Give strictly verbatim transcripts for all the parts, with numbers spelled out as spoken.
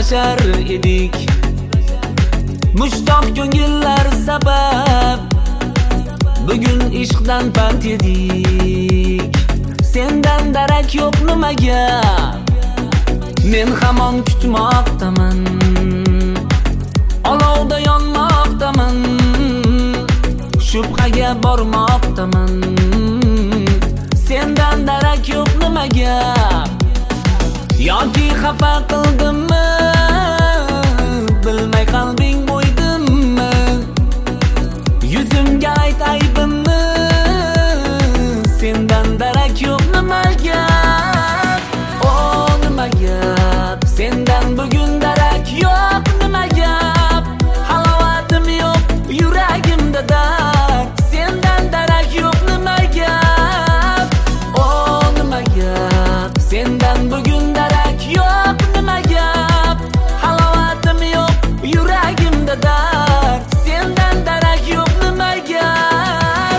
uchrashar edik. Mushtoq ko'ngillar sabab bugun ishqdan pand yedik. Sendan darak yo'q nimaga? Men hamon kutmoqdaman, olovda yonmoqdaman, shubhaga bormoqdaman. Sendan darak yo'q nimaga? Yoki xafa qildimmi? Bilmay qalbing bo'ydimmi? Yuzimga ayt aybimni. Sendan darak yo'q nimaga? O nima gap? Sendan bugun darak yo'q nima gap? Halovatim yo'q yuragimda dard. Sendan darak yo'q nima gap? O nima gap? Sendan bugun darak yo'q nima gap? Halovatim yo'q yuragimda dard. Sendan darak yo'q nima gap?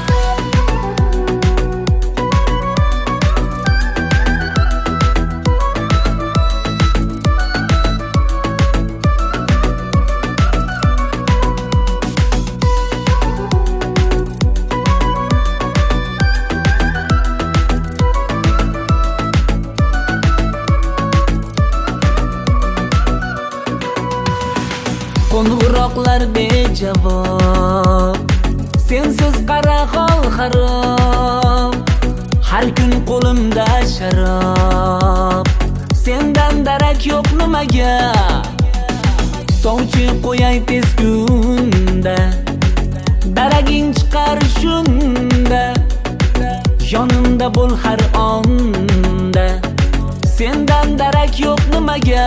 Qo'ng'iroqlar bejavob, sensiz qara hol xarob. Har kun qo'limda sharob. Sendan darak yo'q nimaga? Sovchi qo'yay tez kunda, daraging chiqar shunda. Yonimda bo'l har onda. Sendan darak yo'q nimaga?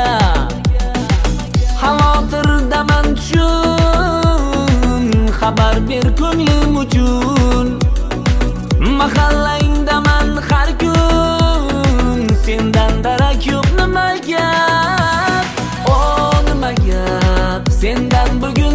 Xavotirdaman chun, xabar ber ko'nglim uchun. Mahallangdaman har kun, sendan darak yo'q nima gap? O nima gap? Sendan bugun